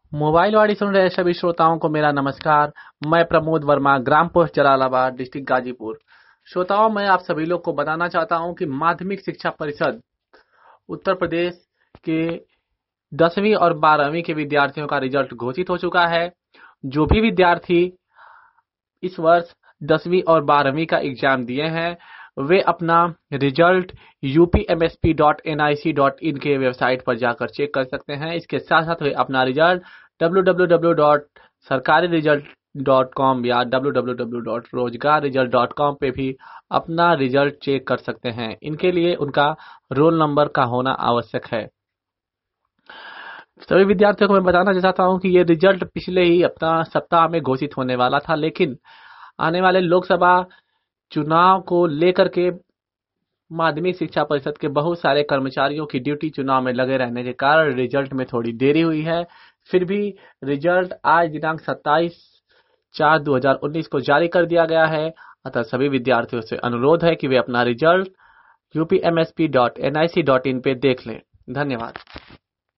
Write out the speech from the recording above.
Mobile वाणी सुन रहे सभी श्रोताओं को मेरा नमस्कार। मैं प्रमोद वर्मा, ग्राम पोस्ट जलालाबाद, डिस्ट्रिक्ट गाजीपुर। श्रोताओं, मैं आप सभी लोग को बताना चाहता हूं कि माध्यमिक शिक्षा परिषद उत्तर प्रदेश के 10वीं और 12वीं के विद्यार्थियों का रिजल्ट घोषित हो चुका है। जो भी विद्यार्थी इस वर्ष 10वीं और 12वीं का एग्जाम दिए हैं वे अपना रिजल्ट upmsp.nic.in के वेबसाइट पर जाकर चेक कर सकते हैं। इसके साथ साथ वे अपना रिजल्ट www.sarkariresult.com या www.rozgarresult.com पे भी अपना रिजल्ट चेक कर सकते हैं। इनके लिए उनका रोल नंबर का होना आवश्यक है। सभी विद्यार्थियों को मैं बताना चाहता हूं कि ये रिजल्ट पिछले ही अपना सप्ताह में घोषित होने वाला था, लेकिन आने वाले लोकसभा चुनाव को लेकर के माध्यमिक शिक्षा परिषद के बहुत सारे कर्मचारियों की ड्यूटी चुनाव में लगे रहने के कारण रिजल्ट में थोड़ी देरी हुई है। फिर भी रिजल्ट आज दिनांक 27/4/2019 को जारी कर दिया गया है। अतः सभी विद्यार्थियों से अनुरोध है कि वे अपना रिजल्ट upmsp.nic.in पे देख लें। धन्यवाद।